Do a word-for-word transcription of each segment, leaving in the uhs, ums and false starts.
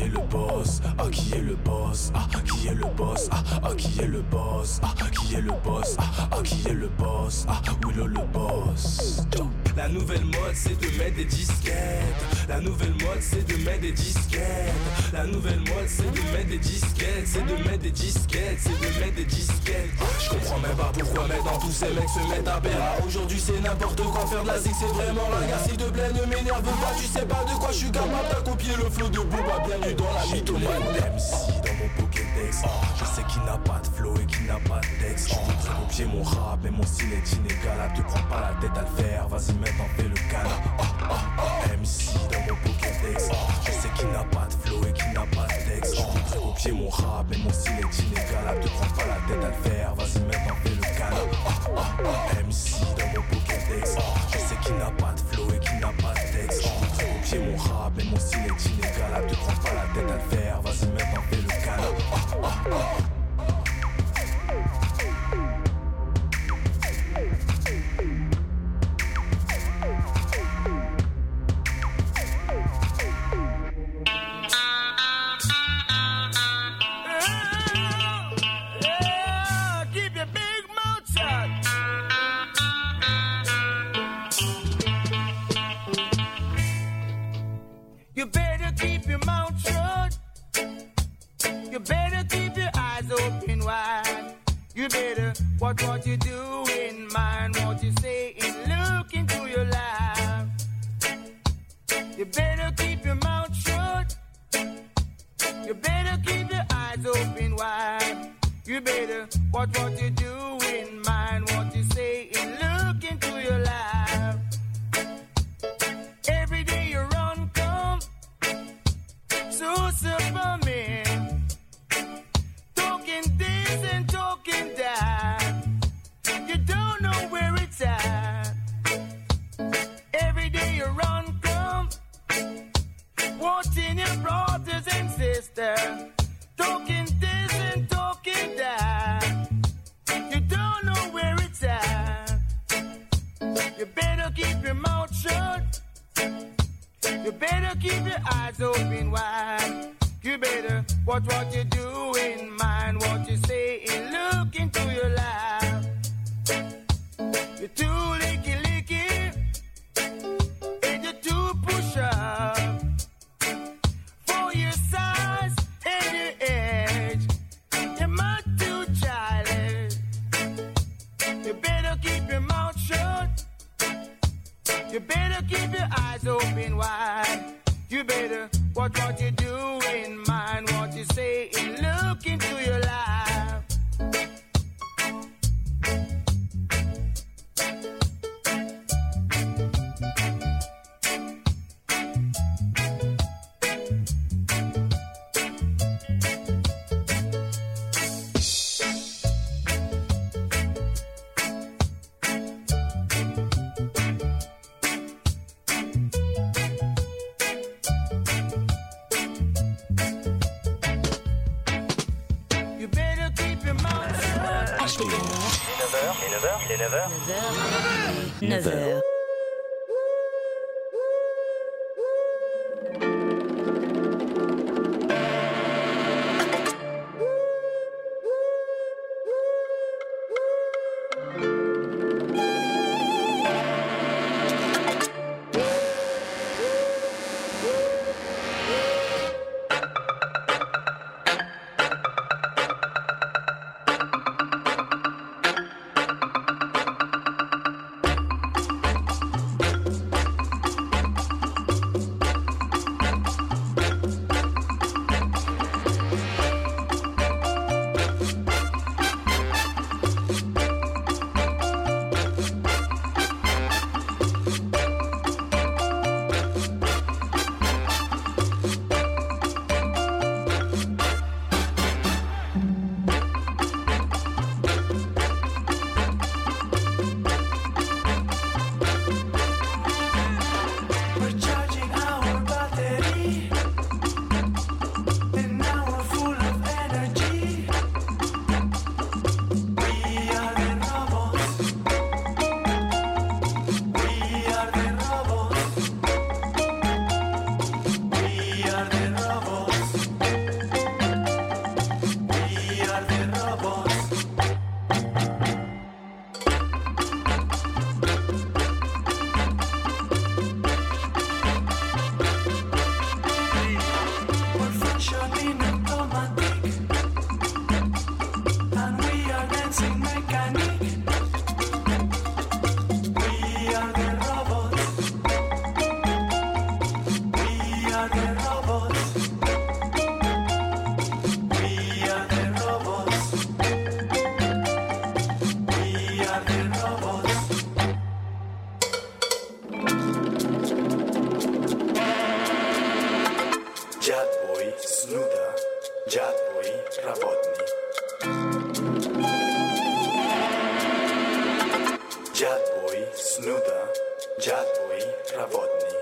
le boss? Ah, qui est le boss? Ah, qui est le boss? Ah, ah, qui est le boss? Ah, qui est le boss? Ah, ah, qui est le boss? Ah, Willow le boss. La nouvelle mode c'est de mettre des disquettes. La nouvelle mode c'est de mettre des disquettes. La nouvelle mode c'est de mettre des disquettes. C'est de mettre des disquettes. C'est de mettre des disquettes. Je comprends même pas pourquoi maintenant tous ces mecs se mettent à perdre. Aujourd'hui c'est n'importe quoi, faire de la zig c'est vraiment la guerre. S'il te plaît ne m'énerve pas, tu sais pas de quoi je suis capable. T'as copié le flow de Booba, bienvenue dans la mythomane. M C dans mon Pokédex. Je sais qu'il n'a pas de flow et qu'il n'a pas de texte. Tu voudrais copier mon rap mais mon style est inégalable. Te prends pas la tête à le faire, vas-y maintenant fais le canard. Oh, oh, oh. M C dans mon Pokédex. Je sais qu'il n'a pas de flow et qu'il n'a pas de texte. Tu voudrais copier mon rap mais mon style est inégalable. Te prends pas la tête à le faire, vas-y maintenant fais le canard. Oh, oh, oh. M C dans mon Pokédex. Je sais qu'il n'a pas de flow et qu'il n'a pas de texte. Tu voudrais copier mon rap mais mon style est inégalable. Te prends pas la tête à le faire, vas-y maintenant fais le canard. Oh, oh, oh. You better keep your mouth shut. You better keep your eyes open wide. You better watch what you do in mind, what you say and look into your life. You better keep your mouth shut. You better keep your eyes open wide. You better watch what you do in mind, what you say and look into your life. Every day you run, come so Superman, talking this and talking that. You don't know where it's at. Every day you run, come watching your brothers and sisters, talking this and talking that. You don't know where it's at. You better keep your mouth shut. You better keep your eyes open wide. You better watch what you do in mind, what you say and look into your life. You're too licky licky and you're too push up for your size and your age. You're much too childish. You better keep your mouth shut. You better keep your eyes open wide. You better watch what you do in mind, what you say and look into your life. neuf heures. neuf heures. Boy, Snuda, Jad Boy, Ravodny. Jad Boy, Snuda, Jad Boy, Ravodny.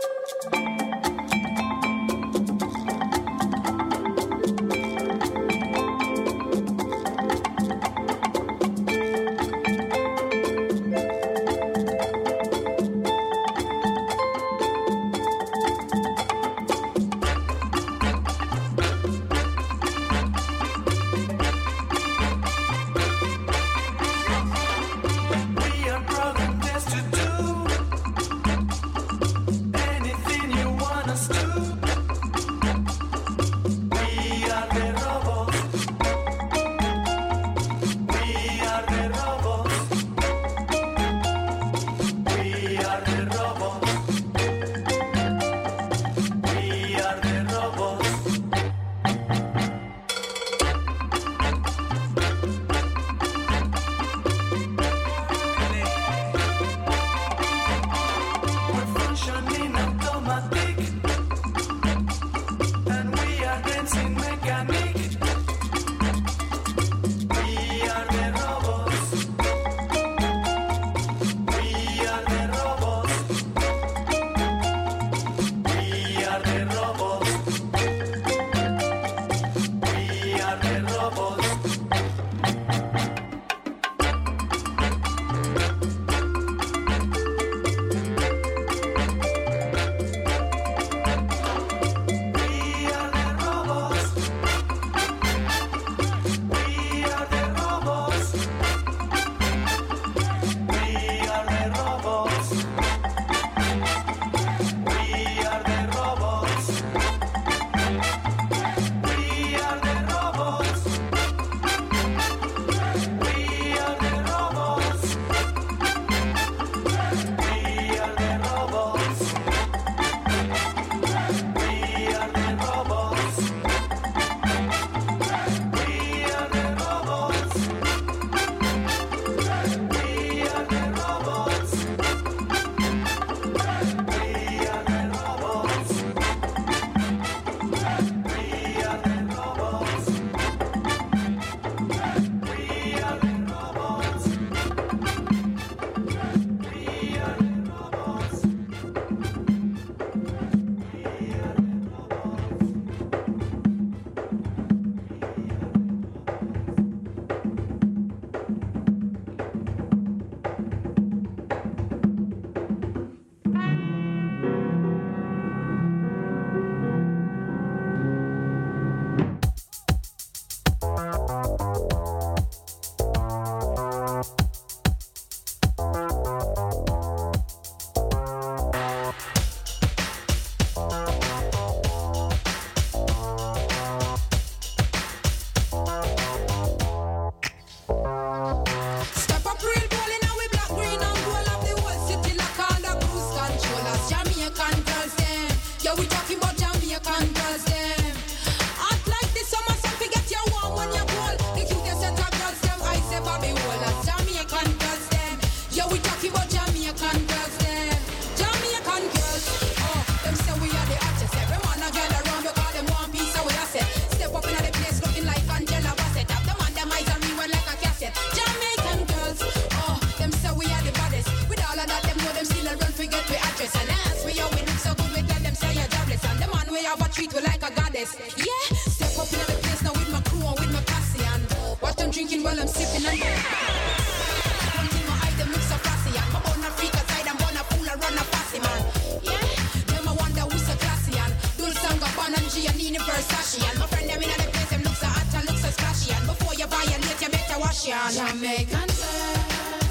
Jamaican girl,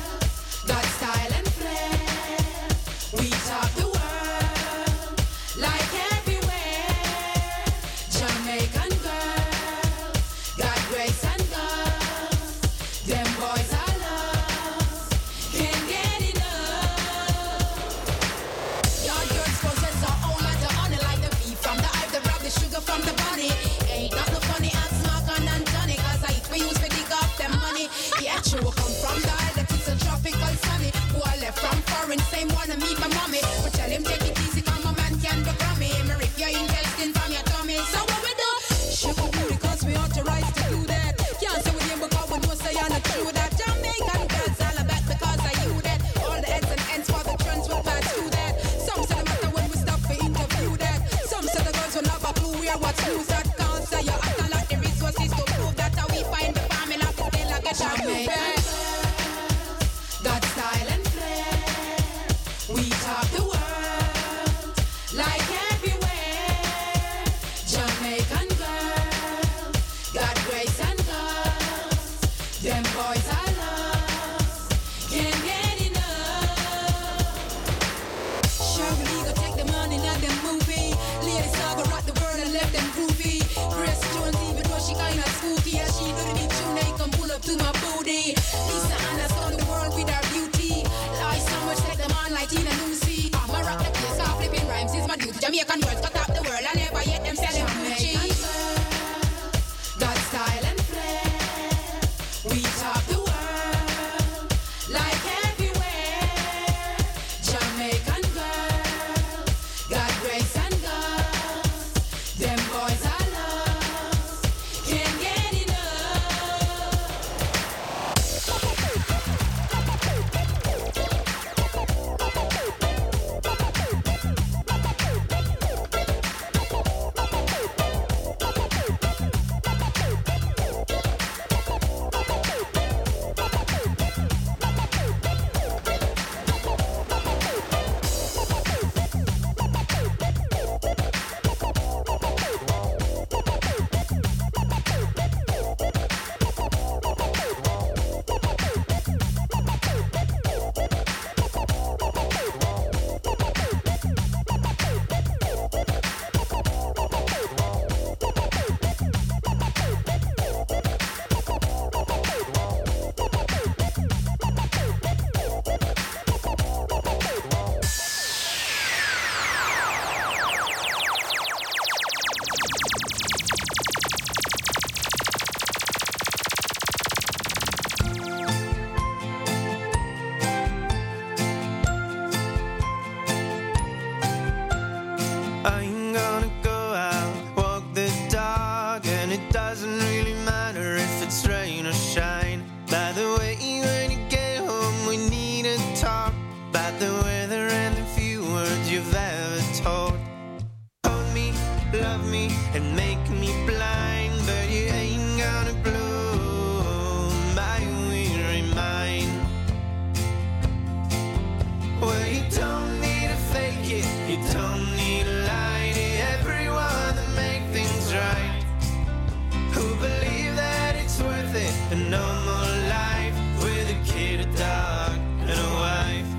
got style and flair. We top the world like everywhere. Jamaican girl, got grace and guts. Them boys are lost, can't get enough. Yard girls possess a whole lot of honey, like the beef from the hive, the rub, the sugar from the bunny. Ain't not no funny and smoking and tonic, cause I eat we use to dig up them money. Yeah, true, come from the island, it's a tropical sunny. Who I left from foreign, same wanna meet my mommy. But tell him take it easy, come a man can be crummy. Me rip your intestine from your tummy. So what we do? Jamaican girl, got grace and guts. Them boys are lost, can't get enough. Shirley go take the money, not them movie. Lady Saga rock the world and left them groovy. Grace Jones, even though she kinda spooky, as she do the big tune, they come pull up to my booty. Lisa Anna stole the world with her beauty. Lie so much, take them on like Tina Lucy. I'm a rock the place, stop flipping rhymes is my duty. Jamaican girls cut up the world, I never yet them selling Gucci. Got style and flair, we top the world like everywhere. Jamaican girl, got grace and guts. Them boys are lost, can't get enough. I ain't gonna go out, walk the dog, and it doesn't really matter if it's rain or shine. By the way, when you get home, we need to talk about the weather and the few words you've ever told. Hold me, love me, and make me blind, but you ain't gonna blow my weary mind. Well, you don't need to fake it, you don't need to lie to everyone to make things right. Who believe that it's worth it, a normal life with a kid, a dog, and a wife.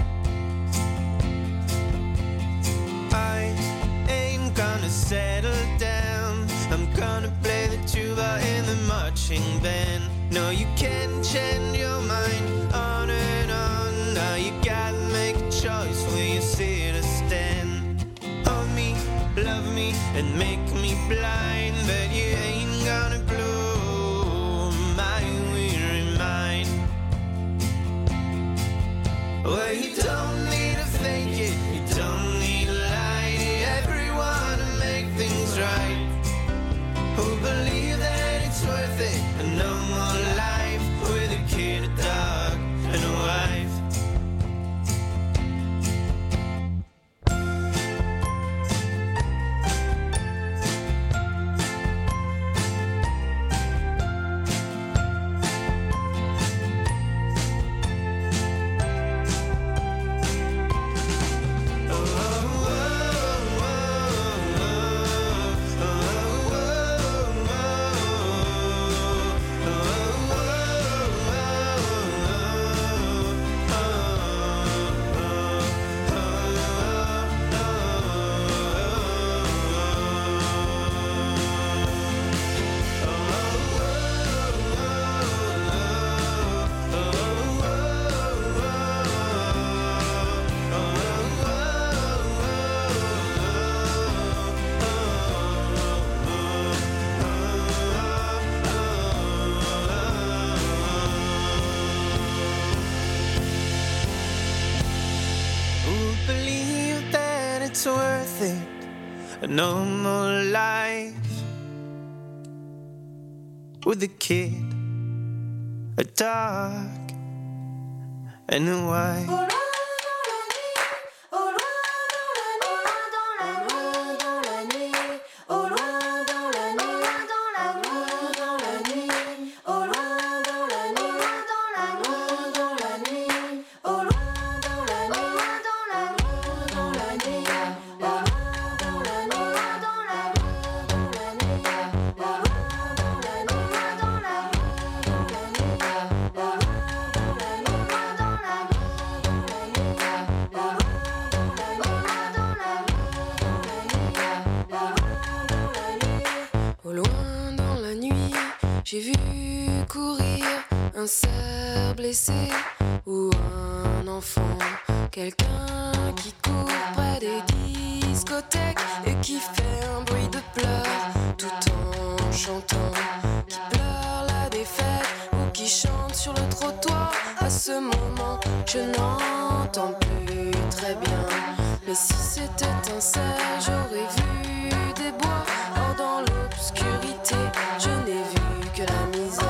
I ain't gonna settle down, I'm gonna play the tuba in the marching band. No, you can't change your mind on and on. Now you gotta make a choice where you sit or stand. Hold me, love me, and make me blind, but you ain't gonna blow my weary mind. Well, you don't need to fake it, you don't need to lie to everyone to make things right. Who believe that it's worth it, a normal life with a kid, a dog, and a wife. It's worth it, a normal life with a kid, a dog, and a wife. J'ai vu courir un cerf blessé ou un enfant, quelqu'un qui court près des discothèques et qui fait un bruit de pleurs tout en chantant, qui pleure la défaite ou qui chante sur le trottoir. À ce moment, je n'entends plus très bien, mais si c'était un cerf, j'aurais vu des bois. Or dans l'obscurité, je n'ai vu que la misère.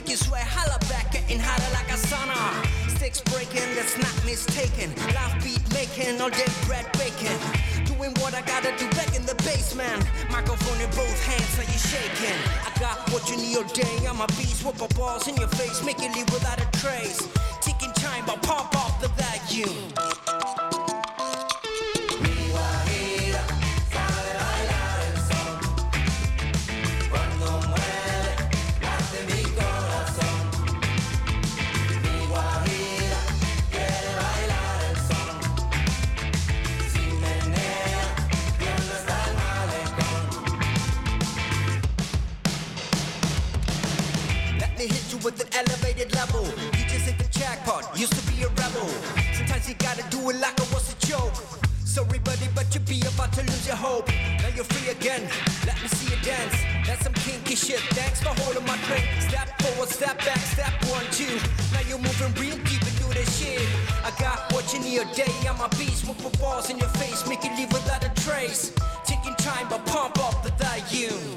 make you sweat, holla back, getting hotter like a sauna. Sticks breaking, that's not mistaken. Life beat making, all day bread baking. Doing what I gotta do back in the basement. Microphone in both hands, so you shaking. I got what you need all day, I'm a beast. Whoop my balls in your face, make you leave without a trace. Taking time, but pump up the vacuum. With an elevated level, you just hit the jackpot. Used to be a rebel. Sometimes you gotta do it like it was a joke. Sorry, buddy, but you be about to lose your hope. Now you're free again. Let me see you dance. That's some kinky shit. Thanks for holding my drink. Step forward, step back, step one, two. Now you're moving real deep into this shit. I got what you need all day. I'm a beast. Whoop the balls in your face, make you leave without a trace. Taking time, but pump up the volume.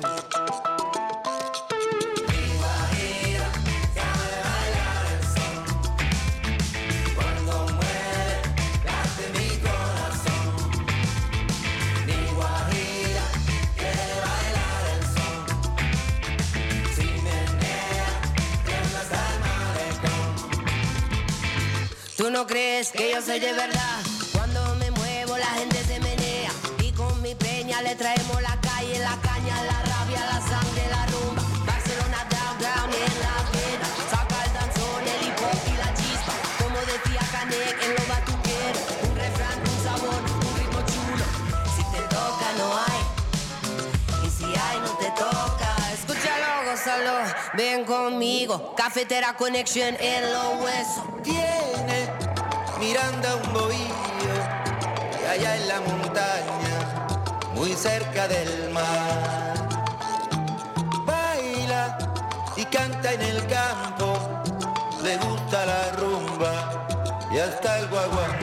Tú no crees que yo soy de verdad. Cuando me muevo la gente se menea. Y con mi peña le traemos la calle, la caña, la rabia, la sangre, la rumba. Barcelona down, down en la pena. Saca el danzón, el hip hop y la chispa. Como decía Canek en lo batuquero. Un refrán, un sabor, un ritmo chulo. Si te toca no hay. Y si hay no te toca. Escúchalo, gózalo, ven conmigo. Cafetera Connection en los huesos. Tiene Miranda un bohío y allá en la montaña, muy cerca del mar. Baila y canta en el campo, le gusta la rumba y hasta el guaguancó.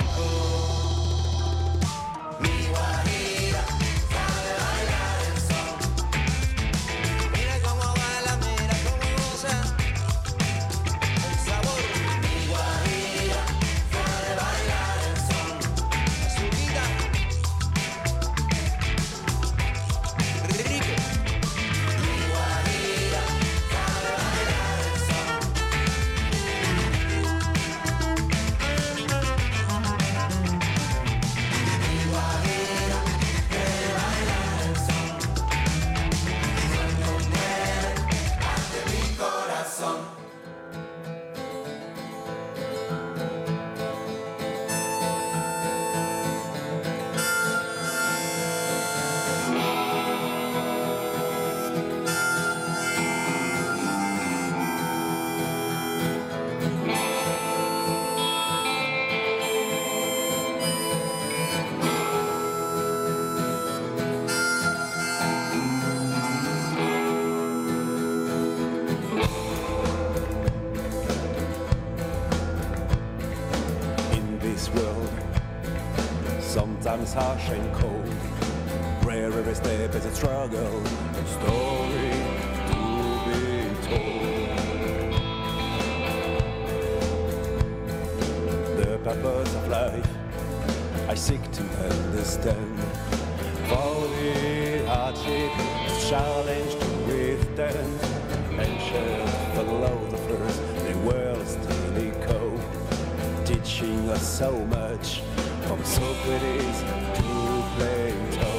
Sometimes harsh and cold, where every step is a struggle, a story to be told. The purpose of life I seek to understand. For the hardship, the challenge to withstand. Ancient philosophers, they were still echo, teaching us so much. From Socrates to Plato.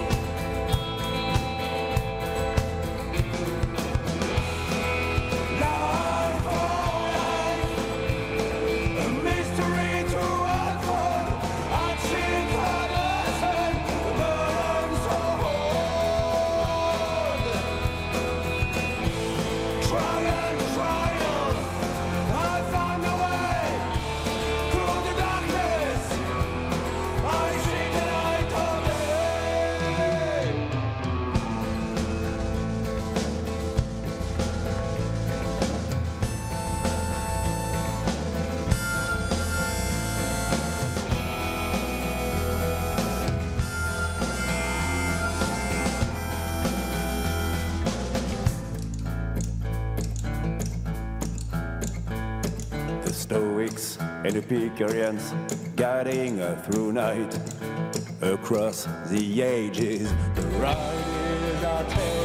Life for life, a mystery to unfold. Unseen colors and burden so old. Trial, trial, I found a way through the darkness. I see the light of day. Greeks and Epicureans guiding her through night across the ages. The riders are taken